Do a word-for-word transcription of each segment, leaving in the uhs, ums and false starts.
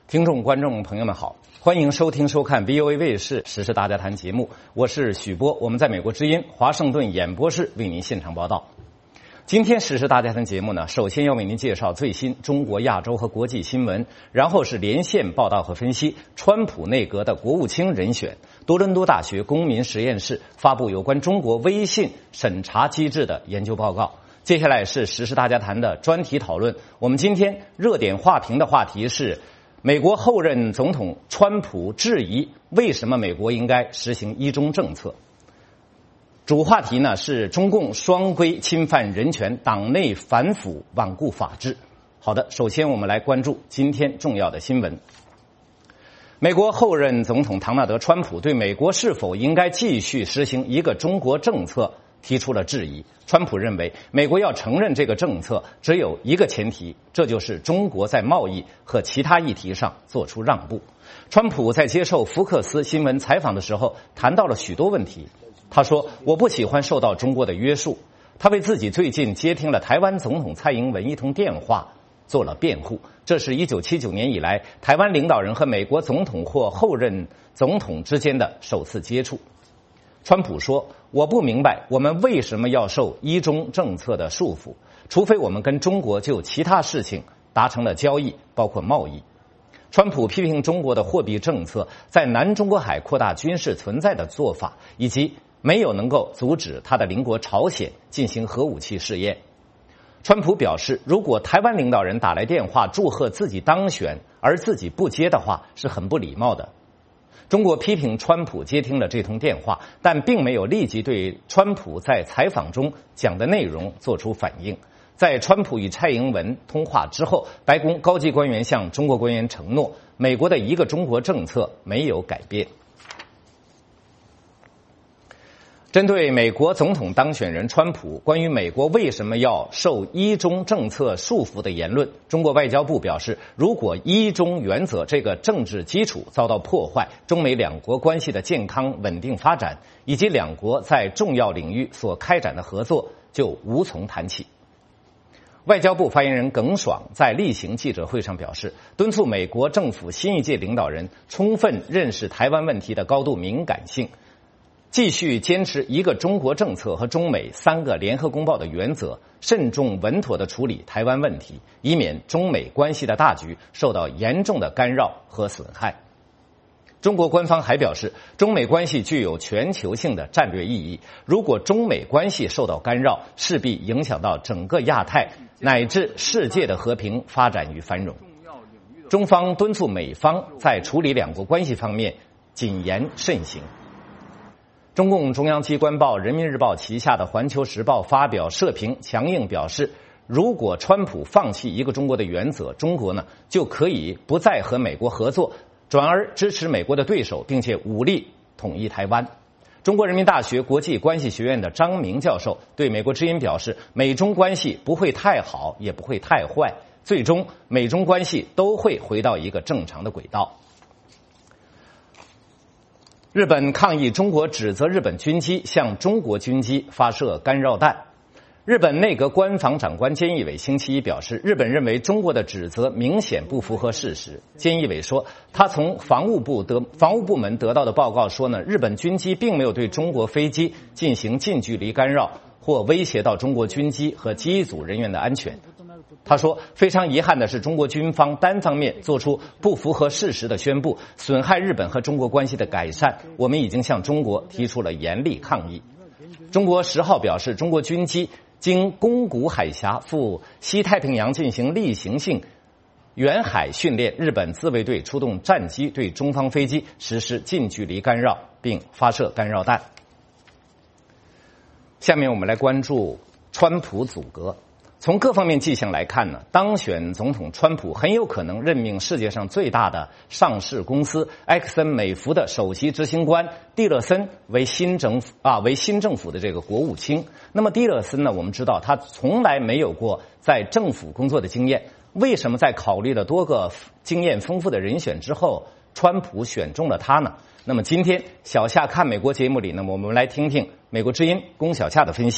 听众、观众朋友们好，欢迎收听、收看 V O A 卫视《时事大家谈》节目，我是许波，我们在美国之音华盛顿演播室为您现场报道。今天《时事大家谈》节目呢，首先要为您介绍最新中国、亚洲和国际新闻，然后是连线报道和分析川普内阁的国务卿人选。多伦多大学公民实验室发布有关中国微信审查机制的研究报告。接下来是《时事大家谈》的专题讨论，我们今天热点话评的话题是美国后任总统川普质疑为什么美国应该实行一中政策。主话题呢是中共双规侵犯人权，党内反腐罔顾法治。好的，首先我们来关注今天重要的新闻。美国后任总统唐纳德·川普对美国是否应该继续实行一个中国政策提出了质疑。川普认为美国要承认这个政策只有一个前提，这就是中国在贸易和其他议题上做出让步。川普在接受福克斯新闻采访的时候谈到了许多问题。他说，我不喜欢受到中国的约束。他为自己最近接听了台湾总统蔡英文一通电话做了辩护，这是一九七九年以来台湾领导人和美国总统或后任总统之间的首次接触。川普说，我不明白我们为什么要受一中政策的束缚，除非我们跟中国就其他事情达成了交易，包括贸易。川普批评中国的货币政策在南中国海扩大军事存在的做法，以及没有能够阻止他的邻国朝鲜进行核武器试验。川普表示，如果台湾领导人打来电话祝贺自己当选，而自己不接的话，是很不礼貌的。中国批评川普接听了这通电话，但并没有立即对川普在采访中讲的内容做出反应。在川普与蔡英文通话之后，白宫高级官员向中国官员承诺，美国的一个中国政策没有改变。针对美国总统当选人川普关于美国为什么要受一中政策束缚的言论，中国外交部表示，如果一中原则这个政治基础遭到破坏，中美两国关系的健康稳定发展以及两国在重要领域所开展的合作就无从谈起。外交部发言人耿爽在例行记者会上表示，敦促美国政府新一届领导人充分认识台湾问题的高度敏感性，继续坚持一个中国政策和中美三个联合公报的原则，慎重稳妥地处理台湾问题，以免中美关系的大局受到严重的干扰和损害。中国官方还表示，中美关系具有全球性的战略意义，如果中美关系受到干扰，势必影响到整个亚太乃至世界的和平发展与繁荣。中方敦促美方在处理两国关系方面谨言慎行。中共中央机关报《人民日报》旗下的《环球时报》发表社评，强硬表示，如果川普放弃一个中国的原则，中国呢就可以不再和美国合作，转而支持美国的对手，并且武力统一台湾。中国人民大学国际关系学院的张明教授对美国之音表示，美中关系不会太好，也不会太坏，最终美中关系都会回到一个正常的轨道。日本抗议中国指责日本军机向中国军机发射干扰弹。日本内阁官房长官菅义伟星期一表示，日本认为中国的指责明显不符合事实。菅义伟说，他从防务部得防务部门得到的报告说呢，日本军机并没有对中国飞机进行近距离干扰，或威胁到中国军机和机组人员的安全。他说，非常遗憾的是，中国军方单方面做出不符合事实的宣布，损害日本和中国关系的改善，我们已经向中国提出了严厉抗议。中国十号表示，中国军机经宫古海峡赴西太平洋进行例行性远海训练，日本自卫队出动战机对中方飞机实施近距离干扰，并发射干扰弹。下面我们来关注川普阻隔。从各方面迹象来看呢，当选总统川普很有可能任命世界上最大的上市公司埃克森美孚的首席执行官蒂勒森为新政府啊为新政府的这个国务卿。那么蒂勒森呢，我们知道他从来没有过在政府工作的经验，为什么在考虑了多个经验丰富的人选之后，川普选中了他呢？那么今天小夏看美国节目里呢，我们来听听美国之音龚小夏的分析。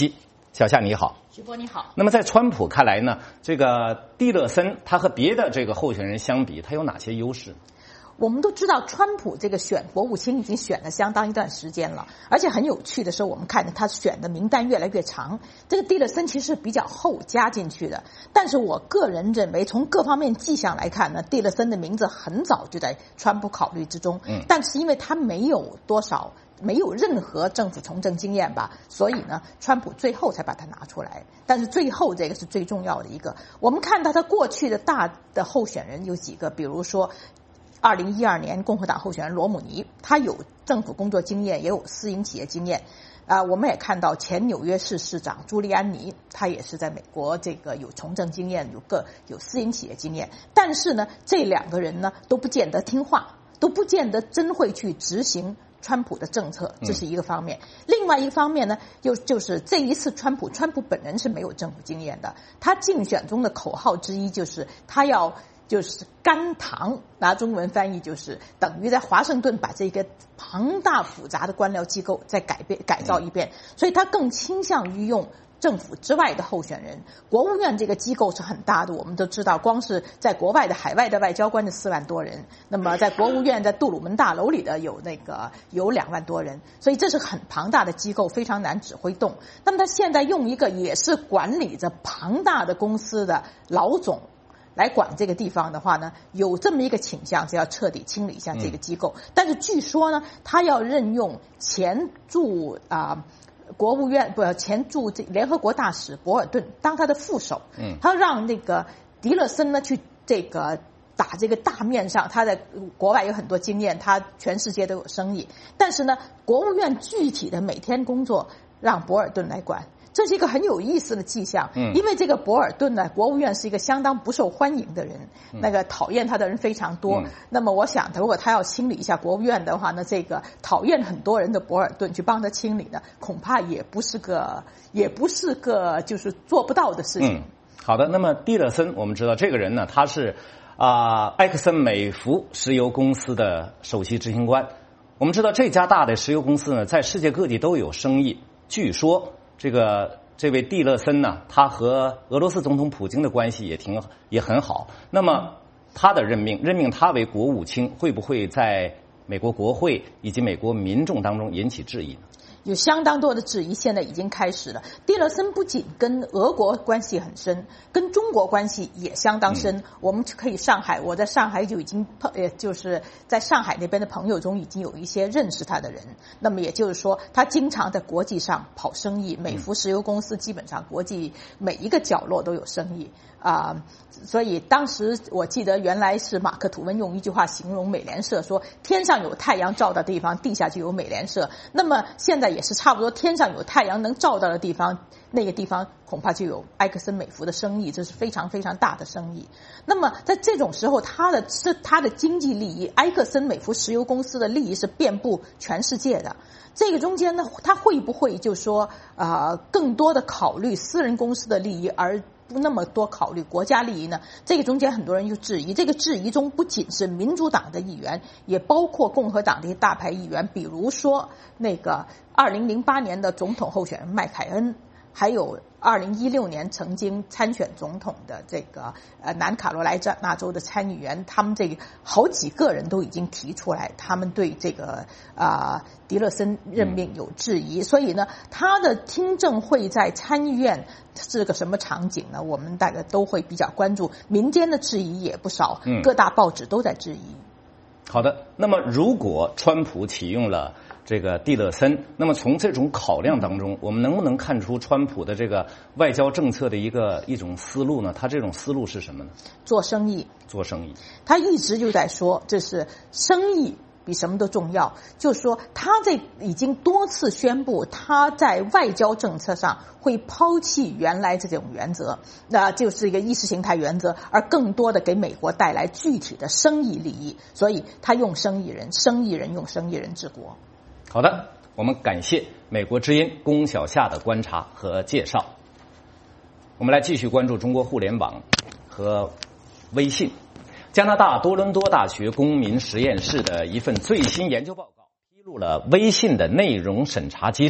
小夏你好。 徐波你好。 那么在川普看来呢，这个蒂勒森他和别的这个候选人相比，他有哪些优势？ 我们都知道，川普这个选国务卿已经选了相当一段时间了，而且很有趣的是，我们看着他选的名单越来越长。这个蒂勒森其实是比较后加进去的，但是我个人认为，从各方面迹象来看呢，蒂勒森的名字很早就在川普考虑之中。嗯，但是因为他没有多少。没有任何政府从政经验吧，所以呢，川普最后才把它拿出来。但是最后这个是最重要的一个。我们看到他过去的大的候选人有几个，比如说二零一二年共和党候选人罗姆尼，他有政府工作经验，也有私营企业经验。啊、呃，我们也看到前纽约市市长朱利安尼，他也是在美国这个有从政经验，有个有私营企业经验。但是呢，这两个人呢都不见得听话，都不见得真会去执行川普的政策，这是一个方面。嗯、另外一个方面呢，又就是这一次川普，川普本人是没有政府经验的。他竞选中的口号之一就是他要就是干唐，拿中文翻译就是等于在华盛顿把这个庞大复杂的官僚机构再改变改造一遍，嗯、所以他更倾向于用政府之外的候选人。国务院这个机构是很大的，我们都知道，光是在国外的海外的外交官的四万多人，那么在国务院在杜鲁门大楼里的有那个有两万多人，所以这是很庞大的机构，非常难指挥动。那么他现在用一个也是管理着庞大的公司的老总来管这个地方的话呢，有这么一个倾向，是要彻底清理一下这个机构。嗯、但是据说呢，他要任用前驻啊。呃国务院不前驻联合国大使博尔顿当他的副手，嗯，他让那个迪勒森呢去这个打这个大面上，他在国外有很多经验，他全世界都有生意，但是呢，国务院具体的每天工作让博尔顿来管。这是一个很有意思的迹象，嗯，因为这个博尔顿呢，国务院是一个相当不受欢迎的人，嗯、那个讨厌他的人非常多。嗯、那么我想，如果他要清理一下国务院的话呢，这个讨厌很多人的博尔顿去帮他清理呢，恐怕也不是个，也不是个就是做不到的事情。 嗯，好的。那么蒂勒森，我们知道这个人呢，他是啊、呃、埃克森美孚石油公司的首席执行官。我们知道这家大的石油公司呢，在世界各地都有生意。据说。这个这位蒂勒森呢，他和俄罗斯总统普京的关系也挺也很好。那么他的任命任命他为国务卿，会不会在美国国会以及美国民众当中引起质疑呢？ 有相当多的质疑，现在已经开始了。蒂勒森不仅跟俄国关系很深，跟中国关系也相当深。嗯、我们可以上海，我在上海就已经呃，就是在上海那边的朋友中已经有一些认识他的人。那么也就是说，他经常在国际上跑生意。美孚石油公司基本上国际每一个角落都有生意啊、呃，所以当时我记得原来是马克吐温用一句话形容美联社说：“天上有太阳照的地方，地下就有美联社。”那么现在也是差不多，天上有太阳能照到的地方，那个地方恐怕就有埃克森美孚的生意，这是非常非常大的生意。那么在这种时候，他的是他的经济利益，埃克森美孚石油公司的利益是遍布全世界的。这个中间呢，他会不会就说啊、呃，更多的考虑私人公司的利益，而不那么多考虑国家利益呢？这个中间很多人就质疑，这个质疑中不仅是民主党的议员，也包括共和党的一些大牌议员，比如说那个二零零八年的总统候选人麦凯恩，还有二零一六年曾经参选总统的这个呃南卡罗来纳州的参议员，他们这个好几个人都已经提出来，他们对这个啊、呃、迪勒森任命有质疑。所以呢，他的听证会在参议院是个什么场景呢？我们大概都会比较关注，民间的质疑也不少，各大报纸都在质疑。 好的，那么如果川普启用了这个蒂勒森，那么从这种考量当中，我们能不能看出川普的这个外交政策的一个一种思路呢？他这种思路是什么呢？ 做生意， 做生意。 他一直就在说，这是生意比什么都重要。就是说，他这已经多次宣布，他在外交政策上会抛弃原来这种原则，那就是一个意识形态原则，而更多的给美国带来具体的生意利益。所以他用生意人，生意人用生意人治国。 好的，我们感谢美国之音龚小夏的观察和介绍。我们来继续关注中国互联网和微信。加拿大多伦多大学公民实验室的一份最新研究报告披露了微信的内容审查机制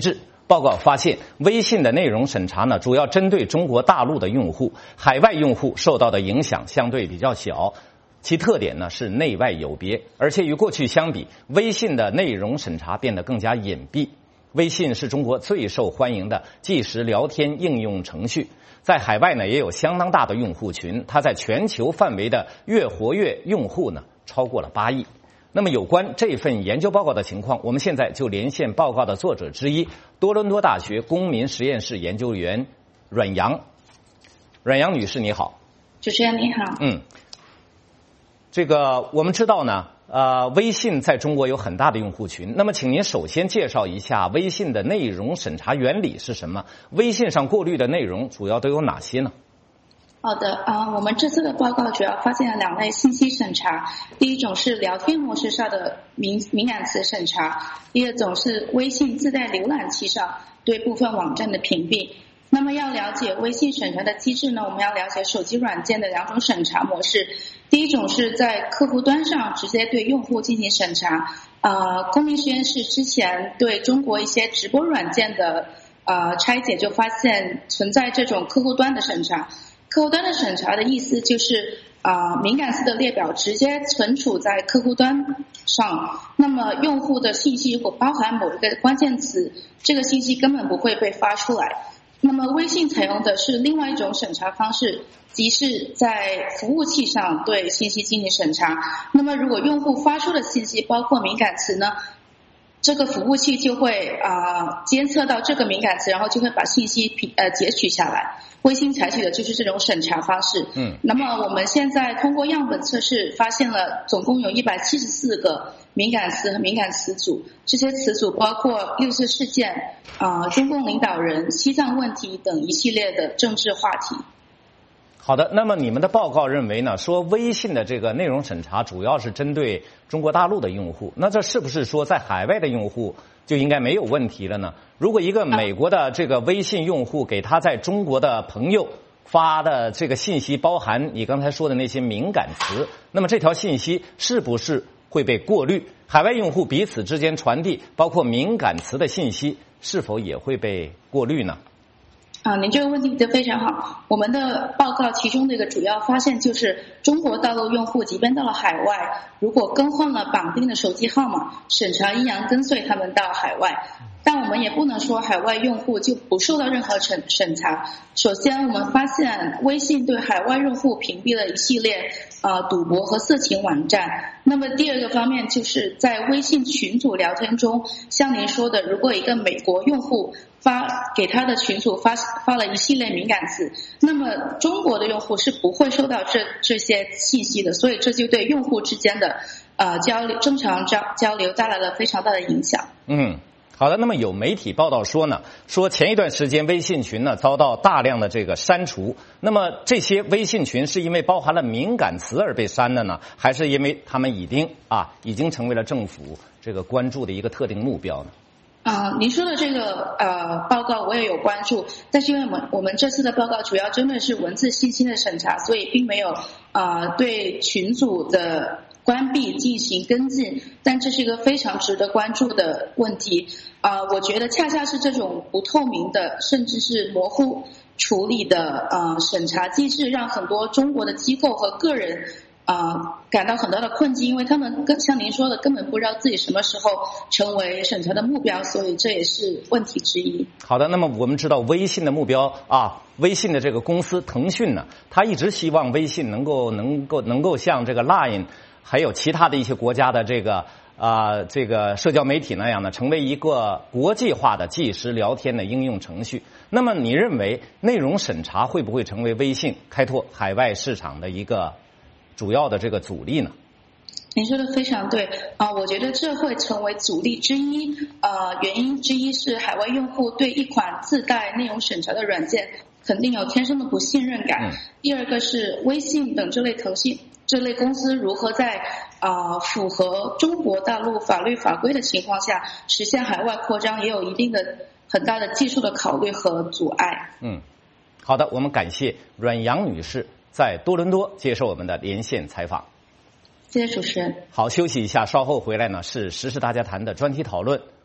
报告发现，微信的内容审查呢，主要针对中国大陆的用户，海外用户受到的影响相对比较小。其特点呢是内外有别，而且与过去相比，微信的内容审查变得更加隐蔽。微信是中国最受欢迎的即时聊天应用程序，在海外呢也有相当大的用户群，它在全球范围的月活跃用户呢超过了八亿。那么有关这份研究报告的情况，我们现在就连线报告的作者之一，多伦多大学公民实验室研究员阮阳。阮阳女士你好。 主持人你好。 嗯，这个我们知道呢，呃，微信在中国有很大的用户群。那么请您首先介绍一下微信的内容审查原理是什么？微信上过滤的内容主要都有哪些呢？ 好的啊、呃，我们这次的报告主要发现了两类信息审查，第一种是聊天模式上的敏敏感词审查，第二种是微信自带浏览器上对部分网站的屏蔽。那么要了解微信审查的机制呢，我们要了解手机软件的两种审查模式。第一种是在客户端上直接对用户进行审查，呃，公民实验室之前对中国一些直播软件的呃拆解就发现存在这种客户端的审查。客户端的审查的意思就是啊、呃，敏感词的列表直接存储在客户端上，那么用户的信息如果包含某一个关键词，这个信息根本不会被发出来。那么微信采用的是另外一种审查方式，即是在服务器上对信息进行审查。那么如果用户发出的信息包括敏感词呢，这个服务器就会啊、呃、监测到这个敏感词，然后就会把信息呃截取下来。微信采取的就是这种审查方式。 嗯， 那么我们现在通过样本测试发现了总共有一百七十四个敏感词和敏感词组，这些词组包括六四事件、啊、呃、中共领导人、西藏问题等一系列的政治话题。 好的，那么你们的报告认为呢，说微信的这个内容审查主要是针对中国大陆的用户，那这是不是说在海外的用户就应该没有问题了呢？如果一个美国的这个微信用户给他在中国的朋友发的这个信息包含你刚才说的那些敏感词，那么这条信息是不是会被过滤？海外用户彼此之间传递包括敏感词的信息是否也会被过滤呢？ 啊，您这个问题提得非常好。我们的报告其中的一个主要发现就是，中国大陆用户即便到了海外，如果更换了绑定的手机号码，审查依然跟随他们到海外。但我们也不能说海外用户就不受到任何审审查。首先，我们发现微信对海外用户屏蔽了一系列呃赌博和色情网站。那么第二个方面就是在微信群组聊天中，像您说的，如果一个美国用户发给他的群组发发了一系列敏感词，那么中国的用户是不会收到这这些信息的，所以这就对用户之间的呃交流正常交交流带来了非常大的影响。 嗯。好的，那么有媒体报道说呢，说前一段时间微信群呢遭到大量的这个删除，那么这些微信群是因为包含了敏感词而被删的呢，还是因为他们已经啊已经成为了政府这个关注的一个特定目标呢？ 啊、呃，您说的这个呃报告我也有关注，但是因为我们我们这次的报告主要针对是文字信息的审查，所以并没有啊、呃、对群组的关闭进行跟进，但这是一个非常值得关注的问题。啊、呃，我觉得恰恰是这种不透明的，甚至是模糊处理的呃审查机制，让很多中国的机构和个人啊、呃、感到很大的困境，因为他们跟像您说的，根本不知道自己什么时候成为审查的目标，所以这也是问题之一。 好的，那么我们知道微信的目标啊，微信的这个公司腾讯呢，他一直希望微信能够能够能够像这个 Line 还有其他的一些国家的这个啊、呃，这个社交媒体那样呢，成为一个国际化的即时聊天的应用程序。那么你认为内容审查会不会成为微信开拓海外市场的一个主要的这个阻力呢？ 您说的非常对啊、呃，我觉得这会成为阻力之一。呃，原因之一是海外用户对一款自带内容审查的软件肯定有天生的不信任感。嗯、第二个是微信等这类腾讯这类公司如何在啊、呃、符合中国大陆法律法规的情况下实现海外扩张，也有一定的很大的技术的考虑和阻碍。 嗯，好的，我们感谢阮阳女士在多伦多接受我们的连线采访。 谢谢主持人。 好，休息一下，稍后回来呢是时事大家谈的专题讨论。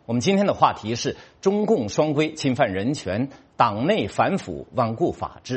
我们今天的话题是中共双规侵犯人权，党内反腐罔顾法治。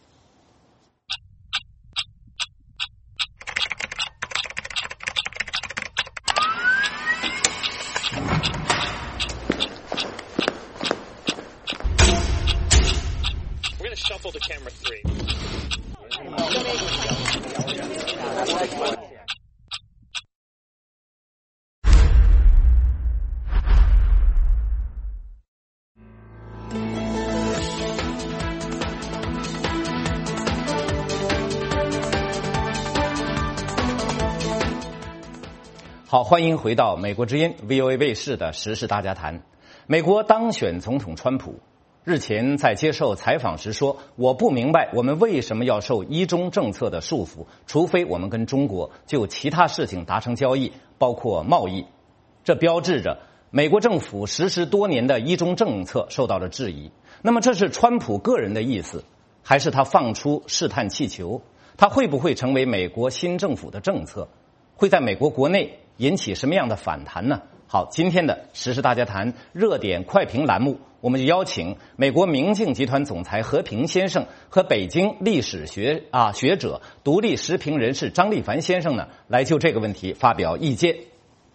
好，欢迎回到美国之音 V O A 卫视的时事大家谈。美国当选总统川普日前在接受采访时说，我不明白我们为什么要受一中政策的束缚，除非我们跟中国就其他事情达成交易，包括贸易。这标志着美国政府实施多年的一中政策受到了质疑。那么这是川普个人的意思，还是他放出试探气球？他会不会成为美国新政府的政策？会在美国国内引起什么样的反弹呢？好，今天的时事大家谈热点快评栏目，我们就邀请美国明镜集团总裁何平先生和北京历史学啊学者、独立时评人士张立凡先生呢，来就这个问题发表意见。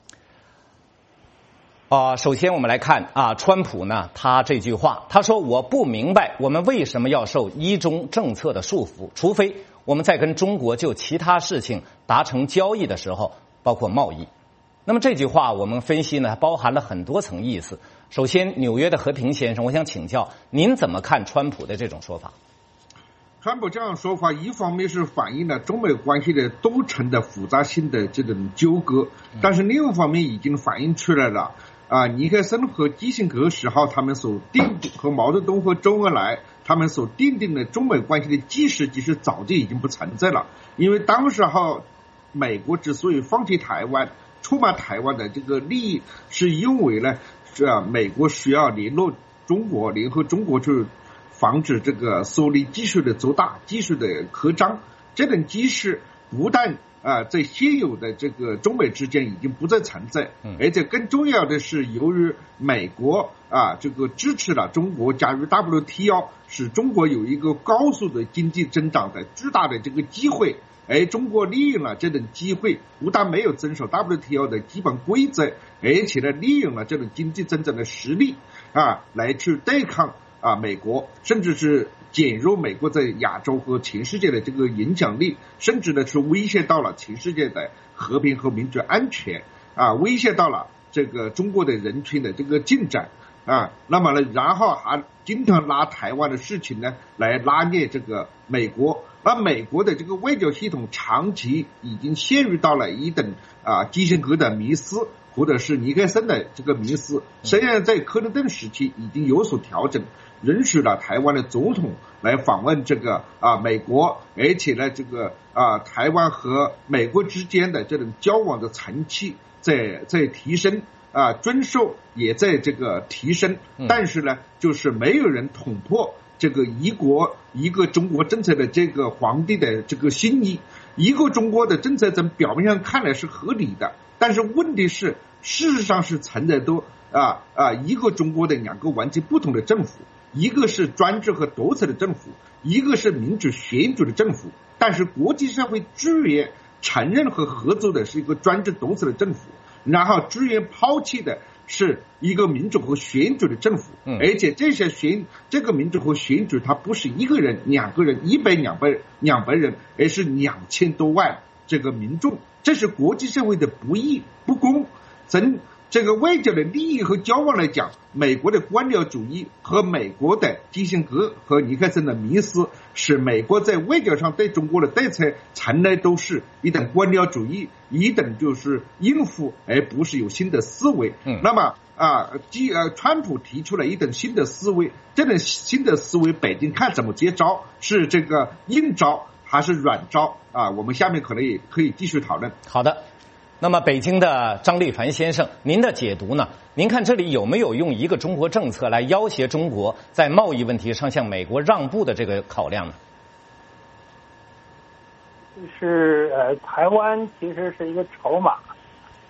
啊、呃，首先我们来看啊，川普呢，他这句话，他说我不明白我们为什么要受一中政策的束缚，除非我们在跟中国就其他事情达成交易的时候，包括贸易。那么这句话我们分析呢，包含了很多层意思。首先，纽约的和平先生，我想请教您怎么看川普的这种说法？ 川普这样说法，一方面是反映了中美关系的多层的复杂性的这种纠葛，但是另一方面已经反映出来了啊，尼克森和基辛格时候他们所定和毛泽东和周恩来他们所奠定的中美关系的基石，其实早就已经不存在了。因为当时候美国之所以放弃台湾、出卖台湾的这个利益，是因为呢，是啊，美国需要联络中国，联合中国去防止这个苏联继续的做大、继续的扩张。这种基石不但啊，在现有的这个中美之间已经不再存在，而且更重要的是，由于美国啊这个支持了中国加入 W T O， 使中国有一个高速的经济增长的巨大的这个机会。而中国利用了这种机会，不但没有遵守 W T O 的基本规则，而且呢，利用了这种经济增长的实力啊，来去对抗啊美国，甚至是减弱美国在亚洲和全世界的这个影响力，甚至呢是威胁到了全世界的和平和民主安全啊，威胁到了这个中国的人权的这个进展啊。那么呢，然后还经常拿台湾的事情呢来拉捏这个美国。那美国的这个外交系统长期已经陷入到了一等啊基辛格的迷思，或者是尼克森的这个迷思。虽然在克林顿时期已经有所调整，允许了台湾的总统来访问这个啊美国，而且呢这个啊台湾和美国之间的这种交往的层次在在提升啊，遵守也在这个提升，但是呢就是没有人捅破这个一国一个中国政策的这个皇帝的这个心意。一个中国的政策从表面上看来是合理的，但是问题是事实上是存在都啊啊一个中国的两个完全不同的政府，一个是专制和独裁的政府，一个是民主选举的政府。但是国际社会支援承认和合作的是一个专制独裁的政府，然后支援抛弃的是一个民主和选举的政府，而且这些选这个民主和选举，它不是一个人、两个人、一百、两百、两百人，而是两千多万这个民众。这是国际社会的不义、不公。从这个外交的利益和交往来讲，美国的官僚主义和美国的基辛格和尼克森的迷思，使美国在外交上对中国的对策从来都是一等官僚主义，一等就是应付，而不是有新的思维。嗯，那么啊，基呃，川普提出了一等新的思维，这种新的思维，北京看怎么接招，是这个硬招还是软招啊？我们下面可能也可以继续讨论。 好的。那么北京的张立凡先生，您的解读呢？您看这里有没有用一个中国政策来要挟中国在贸易问题上向美国让步的这个考量呢？ 就是呃，台湾其实是一个筹码，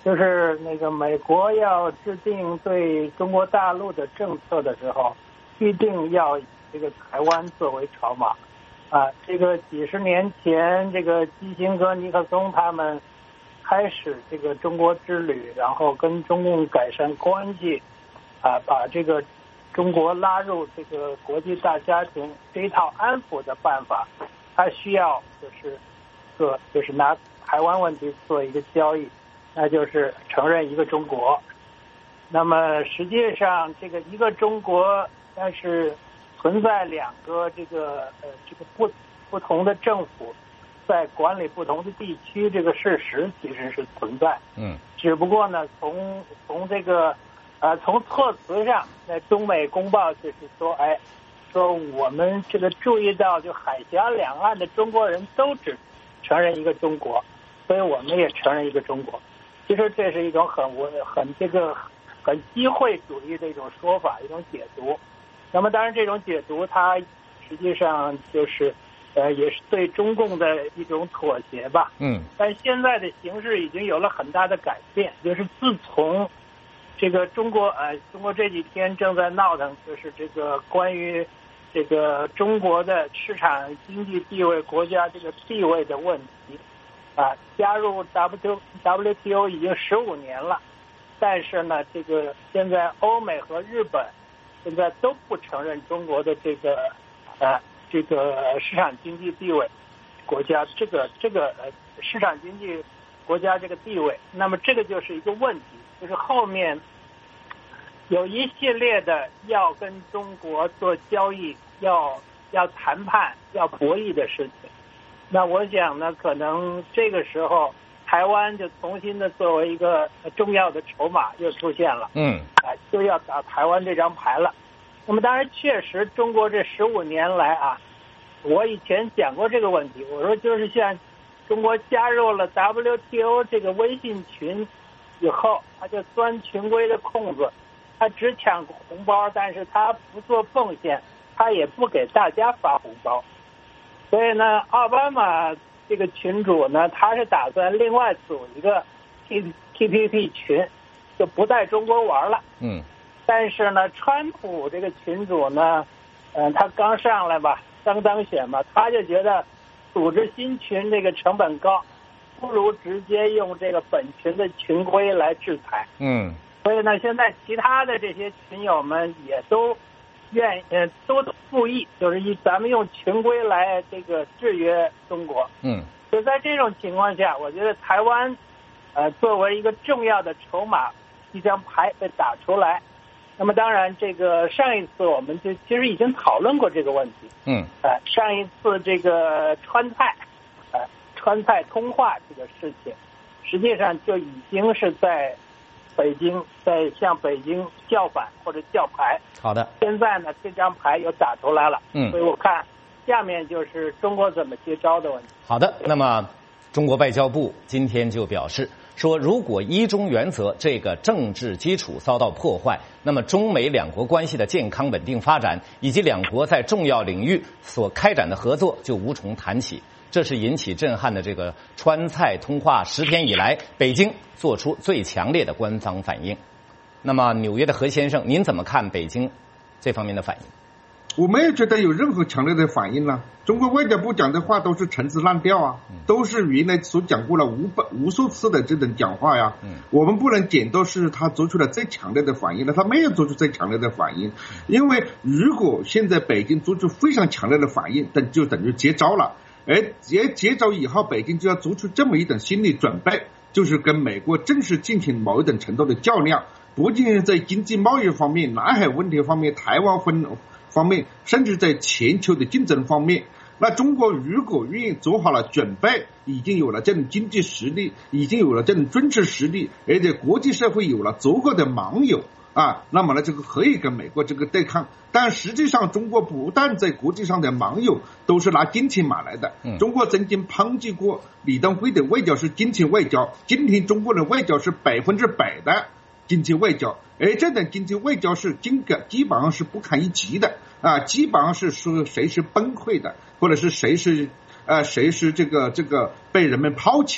就是那个美国要制定对中国大陆的政策的时候，必定要以这个台湾作为筹码。啊，这个几十年前，这个基辛格、尼克松他们开始这个中国之旅，然后跟中共改善关系，啊，把这个中国拉入这个国际大家庭这一套安抚的办法，他需要就是做就是拿台湾问题做一个交易，那就是承认一个中国。那么实际上这个一个中国，但是存在两个这个呃这个不不同的政府在管理不同的地区，这个事实其实是存在。 嗯， 只不过呢，从从这个呃从措辞上，那中美公报就是说，哎，说我们这个注意到，就海峡两岸的中国人都只承认一个中国，所以我们也承认一个中国。其实这是一种很很这个很机会主义的一种说法，一种解读。那么当然这种解读它实际上就是呃也是对中共的一种妥协吧。 嗯。 但现在的形势已经有了很大的改变，就是自从这个中国呃中国这几天正在闹腾，就是这个关于这个中国的市场经济地位、国家这个地位的问题啊，加入 W W T O 已经十五年了，但是呢，这个现在欧美和日本现在都不承认中国的这个呃这个市场经济地位国家这个这个呃市场经济国家这个地位。那么这个就是一个问题，就是后面有一系列的要跟中国做交易、要要谈判、要博弈的事情。那我想呢，可能这个时候台湾就重新的作为一个重要的筹码又出现了。 嗯， 啊，就要打台湾这张牌了。那么当然，确实中国这十五年来啊，我以前讲过这个问题，我说就是像中国加入了 W T O 这个微信群以后，他就钻群规的空子，他只抢红包，但是他不做奉献，他也不给大家发红包。所以呢，奥巴马这个群主呢，他是打算另外组一个 T T P P 群，就不带中国玩了。 嗯。 但是呢，川普这个群主呢，嗯、呃，他刚上来吧，刚当选嘛，他就觉得组织新群这个成本高，不如直接用这个本群的群规来制裁。 嗯。 所以呢，现在其他的这些群友们也都愿呃都复议，就是以咱们用群规来这个制约中国。 嗯。 所以在这种情况下，我觉得台湾呃作为一个重要的筹码，一张牌被打出来。那么当然，这个上一次我们就其实已经讨论过这个问题。 嗯。 呃，上一次这个川菜，呃，川菜通话这个事情，实际上就已经是在北京在向北京叫板或者叫牌。 好的。 现在呢，这张牌又打出来了。 嗯。 所以我看下面就是中国怎么接招的问题。 好的，那么中国外交部今天就表示说，如果一中原则这个政治基础遭到破坏，那么中美两国关系的健康稳定发展以及两国在重要领域所开展的合作就无从谈起。这是引起震撼的这个川菜通话十天以来，北京做出最强烈的官方反应。那么纽约的何先生，您怎么看北京这方面的反应？ 我没有觉得有任何强烈的反应啊。中国外交部讲的话都是陈词滥调啊，都是原来所讲过了无无数次的这种讲话呀。我们不能检到是他做出了最强烈的反应了，他没有做出最强烈的反应。因为如果现在北京做出非常强烈的反应，那就等于接招了。而接接招以后，北京就要做出这么一种心理准备，就是跟美国正式进行某一种程度的较量，不仅是在经济贸易方面、南海问题方面、台湾分方面，甚至在全球的竞争方面。那中国如果愿意做好了准备，已经有了这种经济实力，已经有了这种军事实力，而且国际社会有了足够的盟友啊，那么呢，这个可以跟美国这个对抗。但实际上，中国不但在国际上的盟友都是拿金钱买来的。嗯、中国曾经抨击过李登辉的外交是金钱外交，今天中国的外交是百分之百的经济外交，而这种经济外交是金个基本上是不堪一击的啊，基本上是说谁是崩溃的，或者是谁是呃谁是这个这个被人们抛弃的。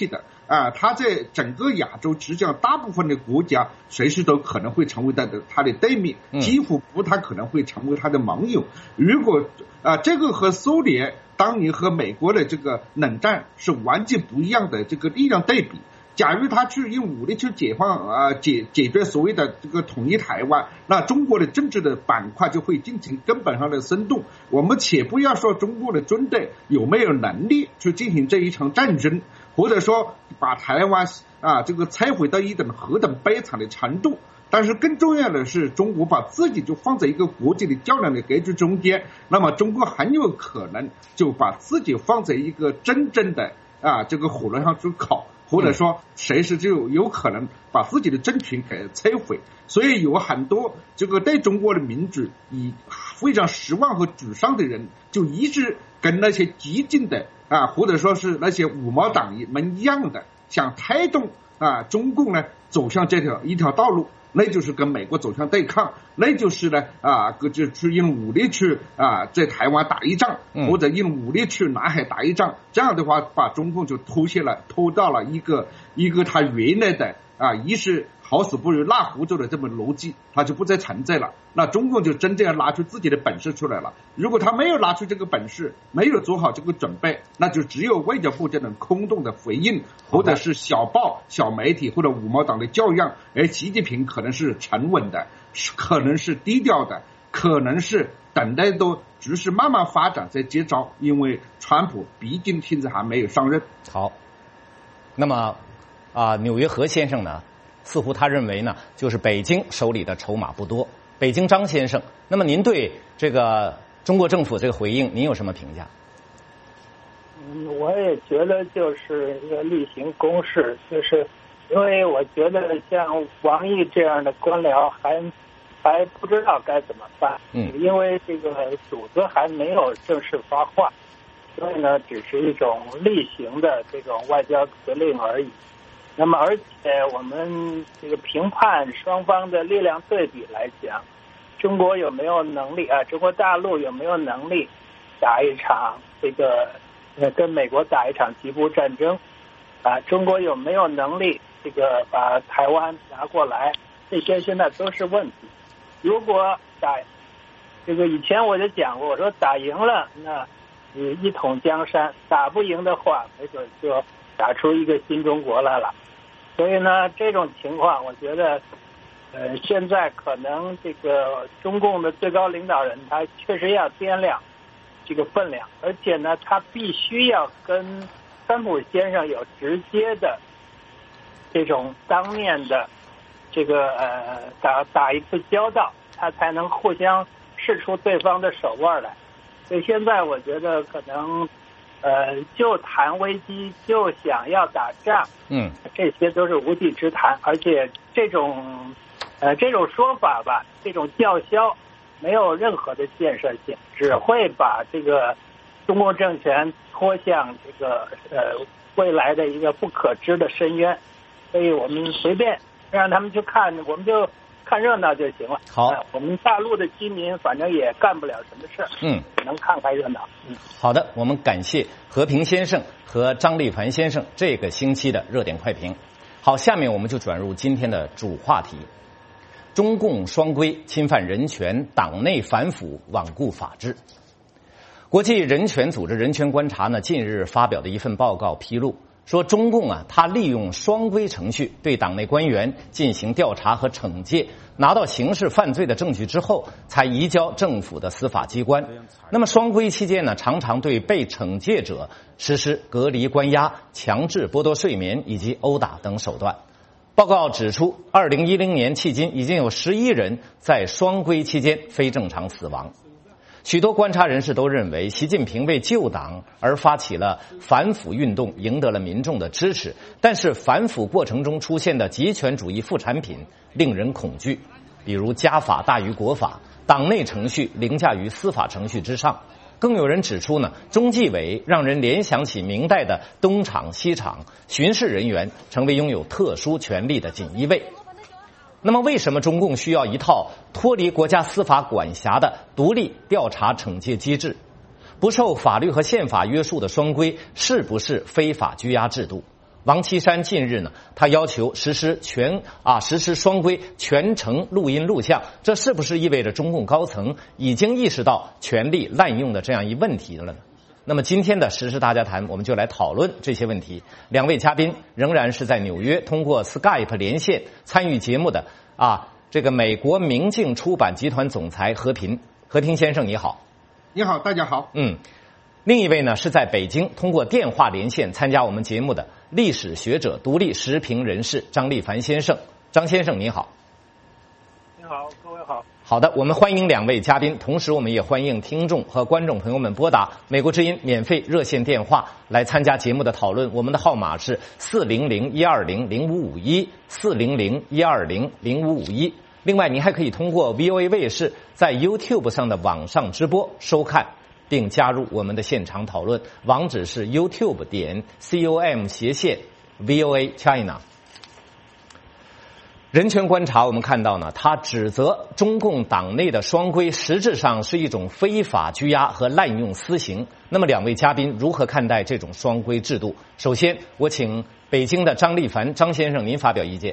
啊，他在整个亚洲，实际上大部分的国家随时都可能会成为他的他的对面，几乎不太可能会成为他的盟友。如果啊，这个和苏联当年和美国的这个冷战是完全不一样的这个力量对比。假如他去用武力去解放啊解解决所谓的这个统一台湾，那中国的政治的板块就会进行根本上的松动。我们且不要说中国的军队有没有能力去进行这一场战争，或者说把台湾啊这个摧毁到一种何等悲惨的程度。但是更重要的是，中国把自己就放在一个国际的较量的格局中间，那么中国很有可能就把自己放在一个真正的啊这个火炉上去烤。或者说谁是就有可能把自己的政权给摧毁。所以有很多这个对中国的民主以非常失望和沮丧的人，就一直跟那些激进的啊或者说是那些五毛党们一样的，想推动啊中共呢走向这条一条道路，那就是跟美国走向对抗，那就是呢啊，就去用武力去啊在台湾打一仗，或者用武力去南海打一仗，这样的话把中共就拖下了，拖到了一个一个他原来的啊一是好死不如辣胡诌的这么逻辑，它就不再存在了。那中共就真正要拿出自己的本事出来了。如果他没有拿出这个本事，没有做好这个准备，那就只有外交部这种空洞的回应，或者是小报、小媒体或者五毛党的教养。而习近平可能是沉稳的，可能是低调的，可能是等待都只是慢慢发展在接招，因为川普毕竟现在还没有上任。 好，那么啊，纽约何先生呢？似乎他认为呢，就是北京手里的筹码不多。北京张先生，那么您对这个中国政府这个回应，您有什么评价？ 嗯，我也觉得就是一个例行公事，就是因为我觉得像王毅这样的官僚还还不知道该怎么办，嗯，因为这个组织还没有正式发话，所以呢，只是一种例行的这种外交辞令而已。那么，而且我们这个评判双方的力量对比来讲，中国有没有能力啊？中国大陆有没有能力打一场这个呃跟美国打一场局部战争？啊，中国有没有能力这个把台湾拿过来？这些现在都是问题。如果打这个以前我就讲过，我说打赢了，那你一统江山；打不赢的话，没准就打出一个新中国来了。所以呢，这种情况，我觉得，呃，现在可能这个中共的最高领导人他确实要掂量这个分量，而且呢，他必须要跟川普先生有直接的这种当面的这个呃打打一次交道，他才能互相试出对方的手腕来。所以现在我觉得可能。呃，就谈危机，就想要打仗，嗯，这些都是无稽之谈，而且这种，呃，这种说法吧，这种叫嚣，没有任何的建设性，只会把这个中共政权拖向这个呃未来的一个不可知的深渊。所以我们随便让他们去看，我们就看热闹就行了。 好、 呃，我们大陆的居民反正也干不了什么事，嗯，只能看看热闹。嗯， 好的，我们感谢和平先生和张立凡先生这个星期的热点快评。好，下面我们就转入今天的主话题：中共双规，侵犯人权，党内反腐，罔顾法治。国际人权组织人权观察呢，近日发表的一份报告披露。说中共啊，他利用双规程序对党内官员进行调查和惩戒，拿到刑事犯罪的证据之后，才移交政府的司法机关。那么双规期间呢，常常对被惩戒者实施隔离关押、强制剥夺睡眠以及殴打等手段。报告指出，二零一零年迄今已经有十一人在双规期间非正常死亡。许多观察人士都认为，习近平为救党而发起了反腐运动，赢得了民众的支持。但是反腐过程中出现的极权主义副产品令人恐惧，比如家法大于国法，党内程序凌驾于司法程序之上。更有人指出呢，中纪委让人联想起明代的东厂西厂，巡视人员成为拥有特殊权力的锦衣卫。那么为什么中共需要一套脱离国家司法管辖的独立调查惩戒机制？不受法律和宪法约束的双规是不是非法拘押制度？ 王岐山近日呢，他要求实施全啊实施双规，全程录音录像，这是不是意味着中共高层已经意识到权力滥用的这样一问题了呢？那么今天的时事大家谈，我们就来讨论这些问题。两位嘉宾仍然是在纽约通过 Skype 连线参与节目的啊，这个美国明镜出版集团总裁何平，何平先生你好。 你好，大家好。 嗯，另一位呢是在北京通过电话连线参加我们节目的历史学者、独立时评人士张立凡先生。张先生你好。 你好，各位好。 好的，我们欢迎两位嘉宾，同时我们也欢迎听众和观众朋友们拨打美国之音免费热线电话来参加节目的讨论。我们的号码是四零零一二零零五五一四零零一二零零五五一。另外，您还可以通过 V O A 卫视在 YouTube 上的网上直播收看，并加入我们的现场讨论。网址是 YouTube 点 com 斜线 V O A China。人权观察我们看到呢，他指责中共党内的双规实质上是一种非法拘押和滥用私刑。那么两位嘉宾如何看待这种双规制度？首先我请北京的张立凡张先生您发表意见。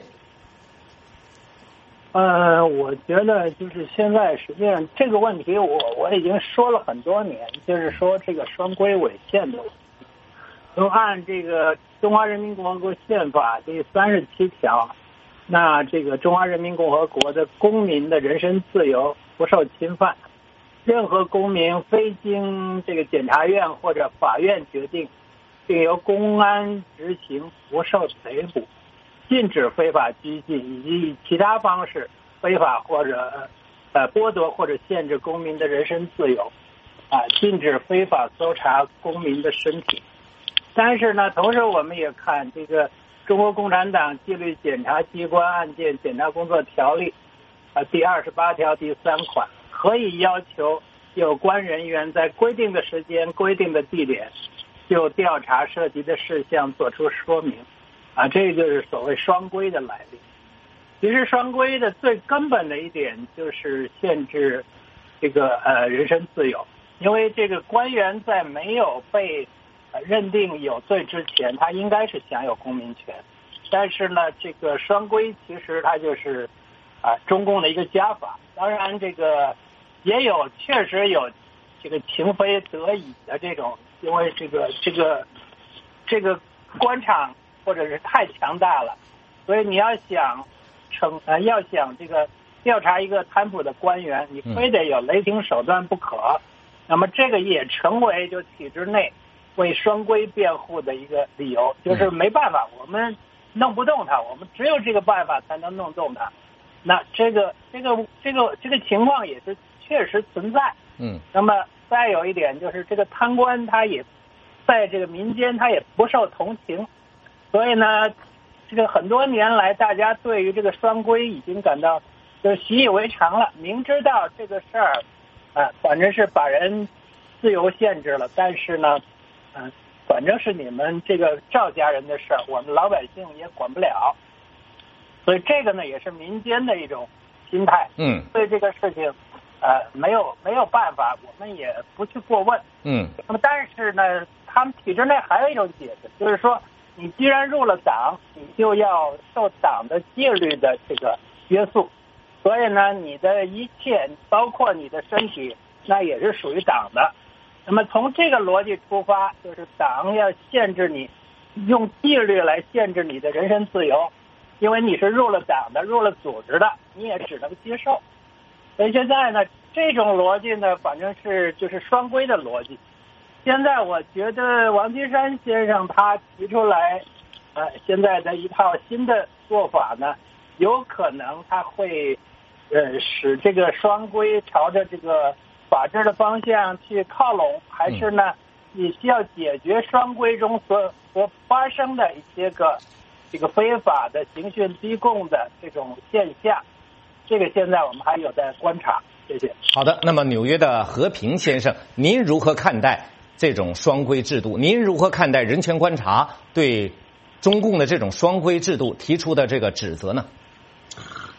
呃，我觉得就是现在实际上这个问题我我已经说了很多年，就是说这个双规违宪的问题。就按这个中华人民共和国宪法第三十七条，那这个中华人民共和国的公民的人身自由不受侵犯，任何公民非经这个检察院或者法院决定，并由公安执行，不受逮捕，禁止非法拘禁以及以其他方式非法或者呃剥夺或者限制公民的人身自由，啊，禁止非法搜查公民的身体。但是呢，同时我们也看这个中国共产党纪律检察机关案件检察工作条例啊第二十八条第三款，可以要求有关人员在规定的时间、规定的地点就调查涉及的事项作出说明。啊，这就是所谓双规的来历。其实双规的最根本的一点就是限制这个呃人身自由，因为这个官员在没有被呃认定有罪之前，他应该是享有公民权。但是呢，这个双规其实它就是啊、呃、中共的一个加法。当然，这个也有确实有这个情非得已的这种，因为这个这个这个官场或者是太强大了，所以你要想成呃要想这个调查一个贪腐的官员，你非得有雷霆手段不可。嗯、那么这个也成为就体制内为双规辩护的一个理由，就是没办法，我们弄不动他，我们只有这个办法才能弄动他。那这个这个这个这个情况也是确实存在。嗯。那么再有一点就是这个贪官他也在这个民间他也不受同情。所以呢，这个很多年来，大家对于这个双规已经感到就习以为常了。明知道这个事儿，啊，反正是把人自由限制了，但是呢，嗯、呃，反正是你们这个赵家人的事儿，我们老百姓也管不了。所以这个呢，也是民间的一种心态。嗯，对这个事情，呃，没有没有办法，我们也不去过问。嗯，那么但是呢，他们体制内还有一种解释，就是说，你既然入了党，你就要受党的纪律的这个约束，所以呢，你的一切，包括你的身体，那也是属于党的。那么从这个逻辑出发，就是党要限制你，用纪律来限制你的人身自由，因为你是入了党的，入了组织的，你也只能接受。所以现在呢，这种逻辑呢，反正是就是双规的逻辑。现在我觉得王岐山先生他提出来，呃，现在的一套新的做法呢，有可能他会，呃，使这个双规朝着这个法治的方向去靠拢，还是呢，也需要解决双规中所所发生的一些个这个非法的刑讯逼供的这种现象，这个现在我们还有待观察。谢谢。 好的，那么纽约的和平先生，您如何看待这种双规制度？您如何看待人权观察对中共的这种双规制度提出的这个指责呢？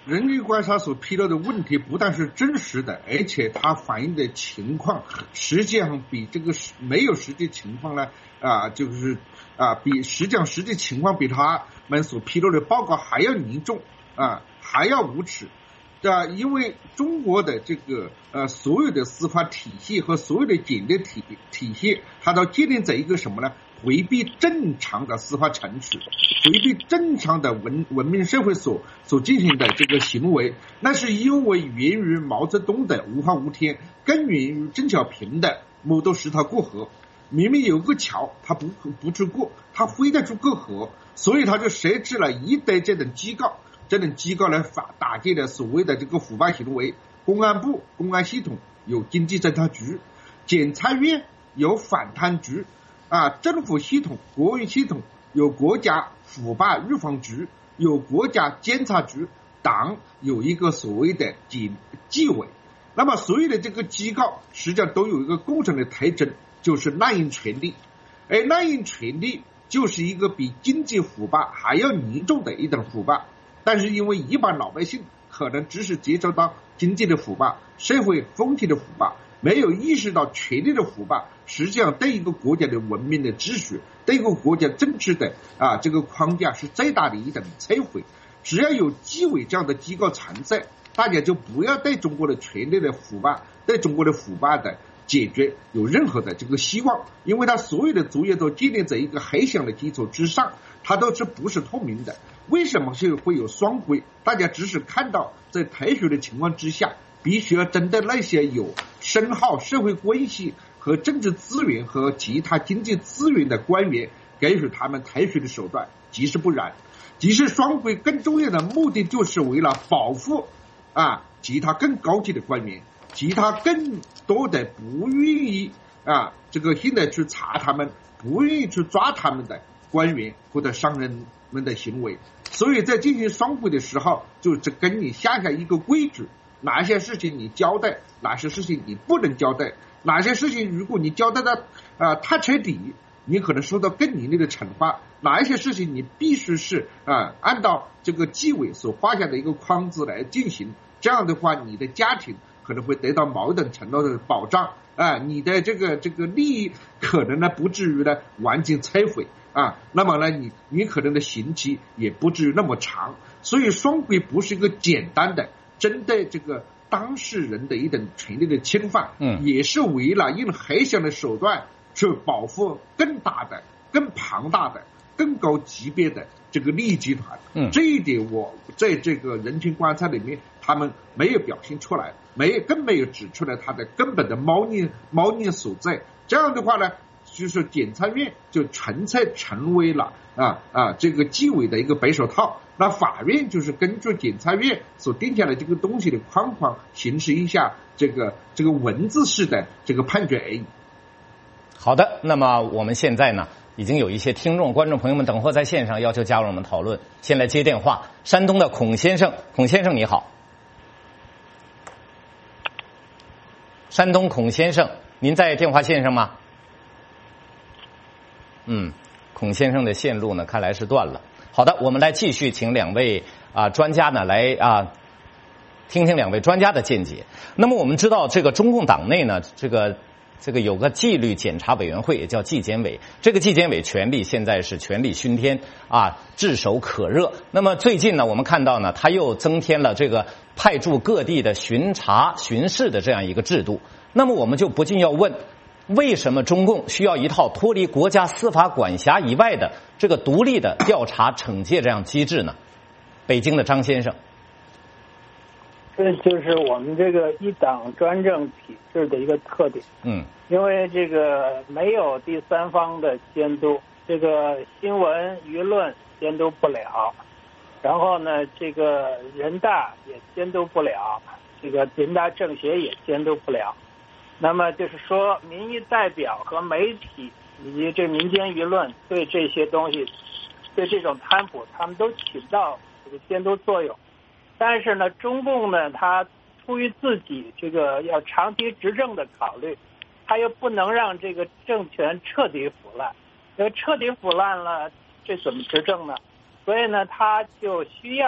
人权观察所披露的问题不但是真实的，而且它反映的情况实际上比这个没有实际情况呢啊，就是啊比实际上实际情况比他们所披露的报告还要凝重啊，还要无耻。啊，因为中国的这个呃所有的司法体系和所有的检察体体系，它都建立在一个什么呢？回避正常的司法程序，回避正常的文文明社会所所进行的这个行为，那是因为源于毛泽东的无法无天，根源于邓小平的摸渡石头过河。明明有个桥，他不不去过，他非得去过河，所以他就设置了一堆这种机构。这种机构来打打击的所谓的这个腐败行为，公安部、公安系统有经济侦查局，检察院有反贪局，啊，政府系统、国务院系统有国家腐败预防局，有国家监察局，党有一个所谓的纪纪委。那么所有的这个机构实际上都有一个共同的特征，就是滥用权力，而滥用权力就是一个比经济腐败还要严重的一种腐败。但是因为一般老百姓可能只是接触到经济的腐败、社会风气的腐败，没有意识到权力的腐败实际上对一个国家的文明的秩序、对一个国家政治的啊这个框架是最大的一种摧毁。只要有纪委这样的机构存在，大家就不要对中国的权力的腐败、对中国的腐败的解决有任何的这个希望，因为它所有的作业都建立在一个黑箱的基础之上，它都是不是透明的。为什么是会有双规？大家只是看到在特殊的情况之下，必须要针对那些有深厚社会关系和政治资源和其他经济资源的官员，给予他们特殊的手段。其实不然，其实双规更重要的目的就是为了保护啊其他更高级的官员，其他更多的不愿意啊这个现在去查他们、不愿意去抓他们的官员或者商人们的行为。所以在进行双规的时候，就只跟你下下一个规矩，哪些事情你交代，哪些事情你不能交代，哪些事情如果你交代的啊、呃、太彻底，你可能受到更严厉的惩罚，哪一些事情你必须是啊、呃、按照这个纪委所画下的一个框子来进行，这样的话你的家庭可能会得到某等程度的保障啊、呃，你的这个这个利益可能呢不至于呢完全摧毁啊，那么呢，你你可能的刑期也不至于那么长，所以双规不是一个简单的针对这个当事人的一种权利的侵犯，嗯，也是为了用黑箱的手段去保护更大的、更庞大的、更高级别的这个利益集团。嗯，这一点我在这个人权观察里面，他们没有表现出来，没有更没有指出来它的根本的猫腻猫腻所在。这样的话呢，就是检察院就纯粹成为了啊啊这个纪委的一个白手套，那法院就是根据检察院所定下的这个东西的框框，行使一下这个这个文字式的这个判决而已。 好的，那么我们现在呢，已经有一些听众、观众朋友们等候在线上，要求加入我们讨论。先来接电话，山东的孔先生，孔先生你好。山东孔先生，您在电话线上吗？嗯，孔先生的线路呢，看来是断了。好的，我们来继续请两位啊专家呢来啊听听两位专家的见解。那么我们知道，这个中共党内呢，这个这个有个纪律检查委员会，也叫纪检委。这个纪检委权力现在是权力熏天啊，炙手可热。那么最近呢，我们看到呢，他又增添了这个派驻各地的巡查巡视的这样一个制度。那么我们就不禁要问，为什么中共需要一套脱离国家司法管辖以外的这个独立的调查惩戒这样机制呢？北京的张先生， 这就是我们这个一党专政体制的一个特点。嗯，因为这个没有第三方的监督，这个新闻舆论监督不了，然后呢，这个人大也监督不了，这个人大政协也监督不了。那么就是说，民意代表和媒体以及这民间舆论对这些东西，对这种贪腐，他们都起到这个监督作用。但是呢，中共呢，他出于自己这个要长期执政的考虑，他又不能让这个政权彻底腐烂，因为彻底腐烂了，这怎么执政呢？所以呢，他就需要